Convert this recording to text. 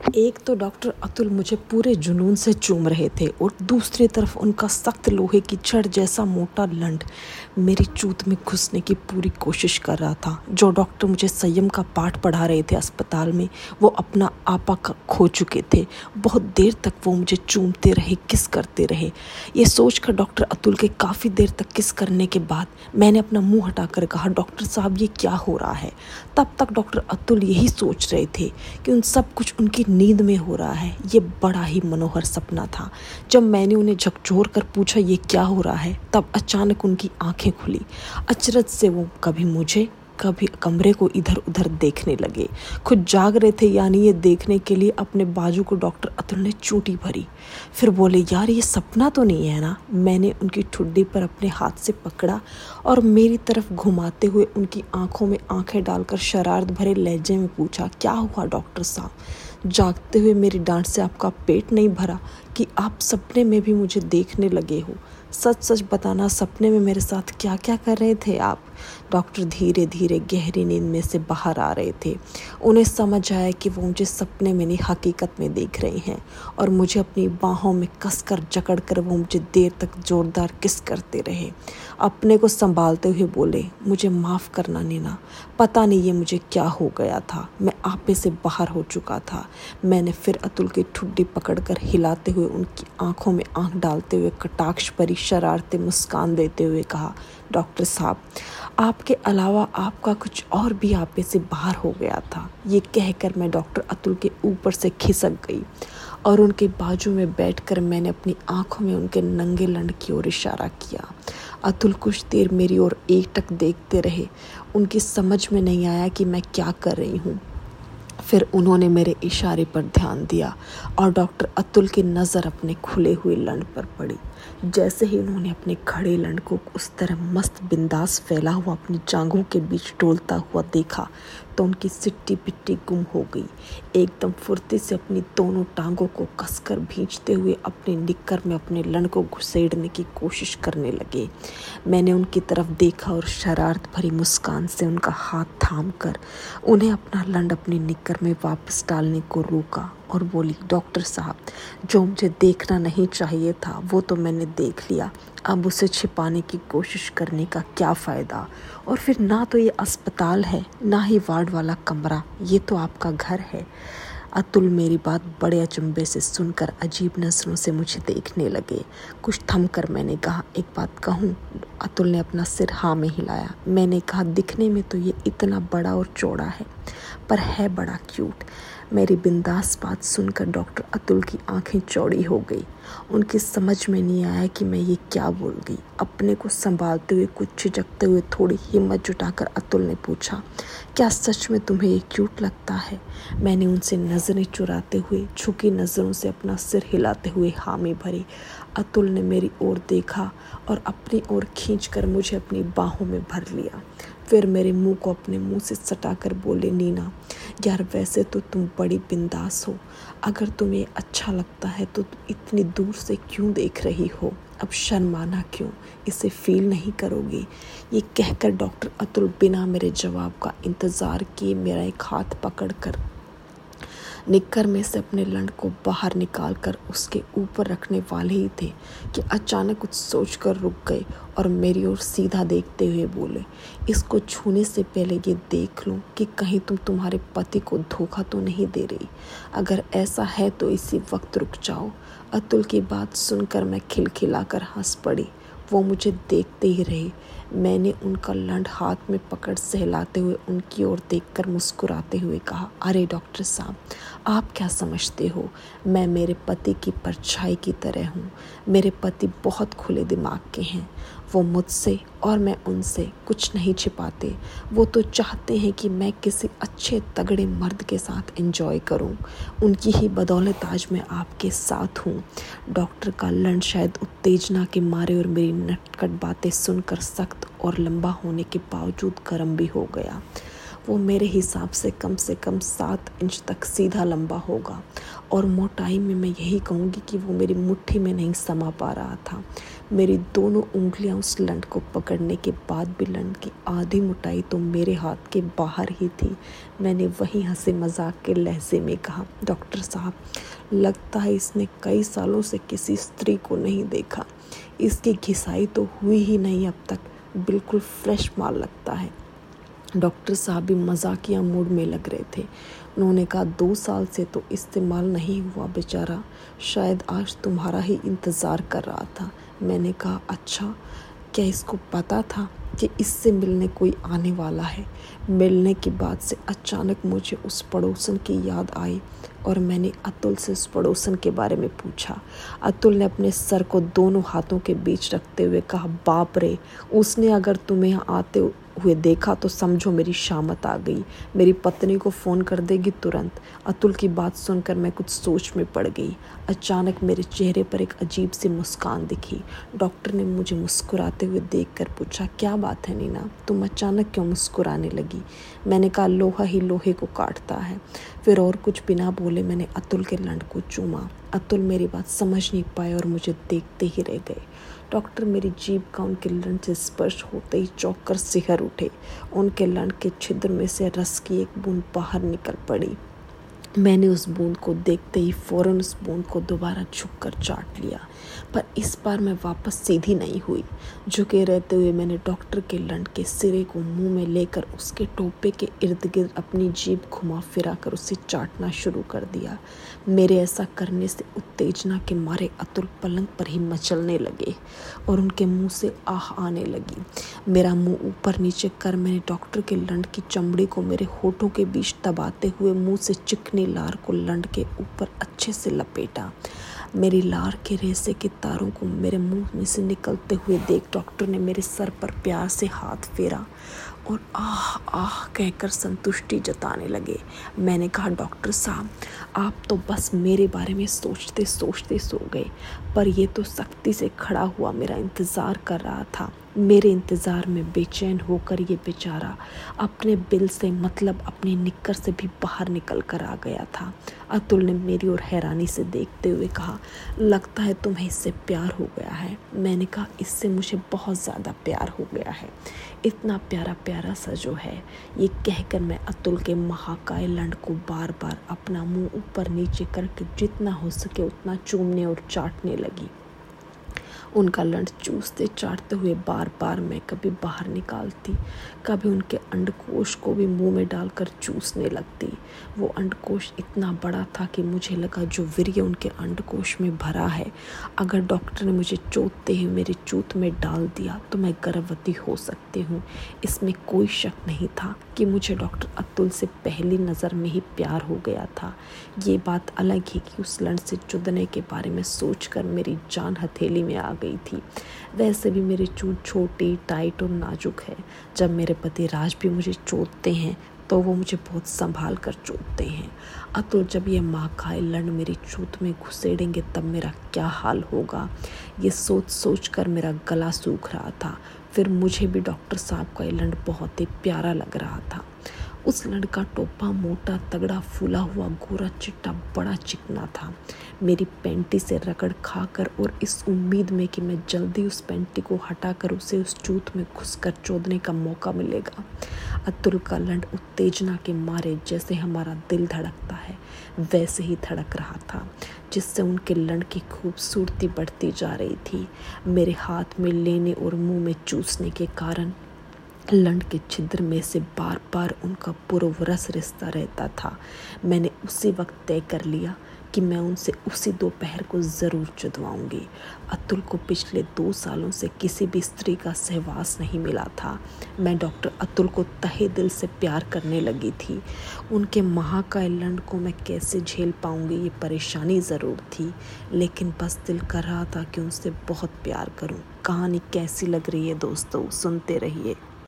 एक तो डॉक्टर अतुल मुझे पूरे जुनून से चूम रहे थे और दूसरी तरफ उनका सख्त लोहे की छड़ जैसा मोटा लंड मेरी चूत में घुसने की पूरी कोशिश कर रहा था। जो डॉक्टर मुझे संयम का पाठ पढ़ा रहे थे अस्पताल में, वो अपना आपा खो चुके थे। बहुत देर तक वो मुझे चूमते रहे, किस करते रहे। ये सोचकर डॉक्टर अतुल के काफ़ी देर तक किस करने के बाद मैंने अपना मुंह हटाकर कहा, डॉक्टर साहब ये क्या हो रहा है। तब तक डॉक्टर अतुल यही सोच रहे थे कि उन सब कुछ उनकी नींद में हो रहा है। ये बड़ा ही मनोहर सपना था। जब मैंने उन्हें झकझोर कर पूछा ये क्या हो रहा है, तब अचानक उनकी आंखें खुली। अचरज से वो कभी मुझे कभी कमरे को इधर उधर देखने लगे। खुद जाग रहे थे, यानी ये देखने के लिए अपने बाजू को डॉक्टर अतुल ने चूंटी भरी। फिर बोले, यार ये सपना तो नहीं है ना। मैंने उनकी ठुड्डी पर अपने हाथ से पकड़ा और मेरी तरफ घुमाते हुए उनकी आंखों में आंखें डालकर शरारत भरे लहजे में पूछा, क्या हुआ डॉक्टर साहब? जागते हुए मेरी डांट से आपका पेट नहीं भरा कि आप सपने में भी मुझे देखने लगे हो? सच सच बताना, सपने में मेरे साथ क्या क्या कर रहे थे आप? डॉक्टर धीरे धीरे गहरी नींद में से बाहर आ रहे थे। उन्हें समझ आया कि वो मुझे सपने में नहीं हकीकत में देख रहे हैं और मुझे अपनी बाहों में कसकर जकड़ कर वो मुझे देर तक जोरदार किस करते रहे। अपने को संभालते हुए बोले, मुझे माफ़ करना नीना, पता नहीं ये मुझे क्या हो गया था। मैं आपे से बाहर हो चुका था। मैंने फिर अतुल की ठुड्डी पकड़कर हिलाते हुए उनकी आंखों में आंख डालते हुए कटाक्ष भरी शरारती मुस्कान देते हुए कहा, डॉक्टर साहब आपके अलावा आपका कुछ और भी आपे से बाहर हो गया था। ये कहकर मैं डॉक्टर अतुल के ऊपर से खिसक गई और उनके बाजू में बैठकर मैंने अपनी आंखों में उनके नंगे लंड की ओर इशारा किया। अतुल कुछ देर मेरी ओर एकटक देखते रहे। उनकी समझ में नहीं आया कि मैं क्या कर रही हूँ। फिर उन्होंने मेरे इशारे पर ध्यान दिया और डॉक्टर अतुल की नज़र अपने खुले हुए लंड पर पड़ी। जैसे ही उन्होंने अपने खड़े लंड को उस तरह मस्त बिंदास फैला हुआ अपनी जांघों के बीच डोलता हुआ देखा तो उनकी सिट्टी पिट्टी गुम हो गई। एकदम फुर्ती से अपनी दोनों टांगों को कसकर भींचते हुए अपने निक्कर में अपने लंड को घुसेड़ने की कोशिश करने लगे। मैंने उनकी तरफ देखा और शरारत भरी मुस्कान से उनका हाथ थाम कर उन्हें अपना लंड अपनी निक्कर में वापस डालने को रोका और बोली, डॉक्टर साहब जो मुझे देखना नहीं चाहिए था वो तो मैंने देख लिया। अब उसे छिपाने की कोशिश करने का क्या फ़ायदा? और फिर ना तो ये अस्पताल है, ना ही वार्ड वाला कमरा, ये तो आपका घर है। अतुल मेरी बात बड़े अचंभे से सुनकर अजीब नज़रों से मुझे देखने लगे। कुछ थमकर मैंने कहा, एक बात कहूँ? अतुल ने अपना सिर हाँ में हिलाया। मैंने कहा, दिखने में तो ये इतना बड़ा और चौड़ा है, पर है बड़ा क्यूट। मेरी बिंदास बात सुनकर डॉक्टर अतुल की आंखें चौड़ी हो गई। उनकी समझ में नहीं आया कि मैं ये क्या बोल गई। अपने को संभालते हुए, कुछ झिझकते हुए, थोड़ी हिम्मत जुटाकर अतुल ने पूछा, क्या सच में तुम्हें ये क्यूट लगता है? मैंने उनसे नज़रें चुराते हुए झुकी नज़रों से अपना सिर हिलाते हुए हामी भरी। अतुल ने मेरी ओर देखा और अपनी ओर खींचकर मुझे अपनी बाहों में भर लिया। फिर मेरे मुंह को अपने मुंह से सटाकर बोले, नीना यार वैसे तो तुम बड़ी बिंदास हो, अगर तुम्हें अच्छा लगता है तो इतनी दूर से क्यों देख रही हो? अब शर्माना क्यों? इसे फील नहीं करोगी? ये कहकर डॉक्टर अतुल बिना मेरे जवाब का इंतज़ार किए मेरा एक हाथ पकड़कर निक्कर में से अपने लंड को बाहर निकालकर उसके ऊपर रखने वाले ही थे कि अचानक कुछ सोचकर रुक गए और मेरी ओर सीधा देखते हुए बोले, इसको छूने से पहले ये देख लूं कि कहीं तुम तुम्हारे पति को धोखा तो नहीं दे रही। अगर ऐसा है तो इसी वक्त रुक जाओ। अतुल की बात सुनकर मैं खिलखिलाकर हंस पड़ी। वो मुझे देखते ही रहे। मैंने उनका लंड हाथ में पकड़ सहलाते हुए उनकी ओर देखकर मुस्कुराते हुए कहा, अरे डॉक्टर साहब आप क्या समझते हो, मैं मेरे पति की परछाई की तरह हूँ। मेरे पति बहुत खुले दिमाग के हैं। वो मुझसे और मैं उनसे कुछ नहीं छिपाते। वो तो चाहते हैं कि मैं किसी अच्छे तगड़े मर्द के साथ एंजॉय करूं। उनकी ही बदौलत आज मैं आपके साथ हूं। डॉक्टर का लंड शायद उत्तेजना के मारे और मेरी नटखट बातें सुनकर सख्त और लंबा होने के बावजूद गर्म भी हो गया। वो मेरे हिसाब से कम 7 इंच तक सीधा लंबा होगा और मोटाई में मैं यही कहूँगी कि वो मेरी मुट्ठी में नहीं समा पा रहा था। मेरी दोनों उंगलियां उस लंड को पकड़ने के बाद भी लंड की आधी मोटाई तो मेरे हाथ के बाहर ही थी। मैंने वही हंसी मजाक के लहजे में कहा, डॉक्टर साहब, लगता है इसने कई सालों से किसी स्त्री को नहीं देखा। इसकी घिसाई तो हुई ही नहीं अब तक, बिल्कुल फ्रेश माल लगता है। डॉक्टर साहब भी मजाकिया मूड में लग रहे थे। उन्होंने कहा, 2 साल से तो इस्तेमाल नहीं हुआ बेचारा, शायद आज तुम्हारा ही इंतज़ार कर रहा था। मैंने कहा, अच्छा, क्या इसको पता था कि इससे मिलने कोई आने वाला है? मिलने के बाद से अचानक मुझे उस पड़ोसन की याद आई और मैंने अतुल से उस पड़ोसन के बारे में पूछा। अतुल ने अपने सर को दोनों हाथों के बीच रखते हुए कहा, बाप रे, उसने अगर तुम्हें यहाँ आते हुए देखा तो समझो मेरी शामत आ गई। मेरी पत्नी को फ़ोन कर देगी तुरंत। अतुल की बात सुनकर मैं कुछ सोच में पड़ गई। अचानक मेरे चेहरे पर एक अजीब सी मुस्कान दिखी। डॉक्टर ने मुझे मुस्कुराते हुए देखकर पूछा, क्या बात है नीना, तुम अचानक क्यों मुस्कुराने लगी? मैंने कहा, लोहा ही लोहे को काटता है। फिर और कुछ बिना बोले मैंने अतुल के लंड को चूमा। अतुल मेरी बात समझ नहीं पाए और मुझे देखते ही रह गए। डॉक्टर मेरी जीभ का उनके लंड से स्पर्श होते ही चौंक कर सिहर उठे। उनके लंड के छिद्र में से रस की एक बूंद बाहर निकल पड़ी। मैंने उस बूंद को देखते ही फौरन उस बूंद को दोबारा झुककर चाट लिया, पर इस बार मैं वापस सीधी नहीं हुई। झुके रहते हुए मैंने डॉक्टर के लंड के सिरे को मुंह में लेकर उसके टोपे के इर्द गिर्द अपनी जीभ घुमा फिरा कर उसे चाटना शुरू कर दिया। मेरे ऐसा करने से उत्तेजना के मारे अतुल पलंग पर ही मचलने लगे और उनके मुंह से आह आने लगी। मेरा मुंह ऊपर नीचे कर मैंने डॉक्टर के लंड की चमड़ी को मेरे होठों के बीच दबाते हुए मुंह से चिकनी लार को लंड के ऊपर अच्छे से लपेटा। मेरी लार के रेसे के तारों को मेरे मुंह में से निकलते हुए देख डॉक्टर ने मेरे सर पर प्यार से हाथ फेरा और आह आह कहकर संतुष्टि जताने लगे। मैंने कहा, डॉक्टर साहब, आप तो बस मेरे बारे में सोचते सोचते सो गए, पर ये तो सख्ती से खड़ा हुआ मेरा इंतज़ार कर रहा था। मेरे इंतज़ार में बेचैन होकर ये बेचारा अपने बिल से मतलब अपने निक्कर से भी बाहर निकल कर आ गया था। अतुल ने मेरी ओर हैरानी से देखते हुए कहा, लगता है तुम्हें इससे प्यार हो गया है। मैंने कहा, इससे मुझे बहुत ज़्यादा प्यार हो गया है, इतना प्यारा प्यारा सा जो है। ये कहकर मैं अतुल के महाकाय लंड को बार बार अपना मुंह ऊपर नीचे करके जितना हो सके उतना चूमने और चाटने लगी। उनका लंड चूसते चाटते हुए बार बार मैं कभी बाहर निकालती, कभी उनके अंडकोश को भी मुंह में डालकर चूसने लगती। वो अंडकोश इतना बड़ा था कि मुझे लगा जो वीर्य उनके अंडकोश में भरा है, अगर डॉक्टर ने मुझे चोटते हुए मेरी चूत में डाल दिया तो मैं गर्भवती हो सकती हूँ। इसमें कोई शक नहीं था कि मुझे डॉक्टर अतुल से पहली नज़र में ही प्यार हो गया था। ये बात अलग ही कि उस लंड से चुदने के बारे में सोचकर मेरी जान हथेली में आ गई थी। वैसे भी मेरी चूत छोटी, टाइट और नाजुक है। जब मेरे पति राज भी मुझे चोटते हैं तो वो मुझे बहुत संभाल कर चोटते हैं। अतुल जब ये महाकाय लंड मेरी चूत में घुसेड़ेंगे तब मेरा क्या हाल होगा, ये सोच सोच कर मेरा गला सूख रहा था। फिर मुझे भी डॉक्टर साहब का ये लंड बहुत ही प्यारा लग रहा था। उस लंड का टोपा मोटा तगड़ा फूला हुआ गोरा चिट्टा बड़ा चिकना था। मेरी पैंटी से रगड़ खाकर और इस उम्मीद में कि मैं जल्दी उस पैंटी को हटाकर उसे उस चूत में घुसकर चोदने का मौका मिलेगा। अतुल का लंड उत्तेजना के मारे जैसे हमारा दिल धड़कता है वैसे ही धड़क रहा था, जिससे उनके लंड की खूबसूरती बढ़ती जा रही थी। मेरे हाथ में लेने और मुंह में चूसने के कारण लंड के छिद्र में से बार बार उनका पूर्व रस रिश्ता रहता था। मैंने उसी वक्त तय कर लिया कि मैं उनसे उसी दोपहर को ज़रूर चुदवाऊंगी। अतुल को पिछले 2 सालों से किसी भी स्त्री का सहवास नहीं मिला था। मैं डॉक्टर अतुल को तहे दिल से प्यार करने लगी थी। उनके महाकाय लंड को मैं कैसे झेल पाऊंगी ये परेशानी ज़रूर थी, लेकिन बस दिल कर रहा था कि उनसे बहुत प्यार करूं। कहानी कैसी लग रही है दोस्तों, सुनते रहिए।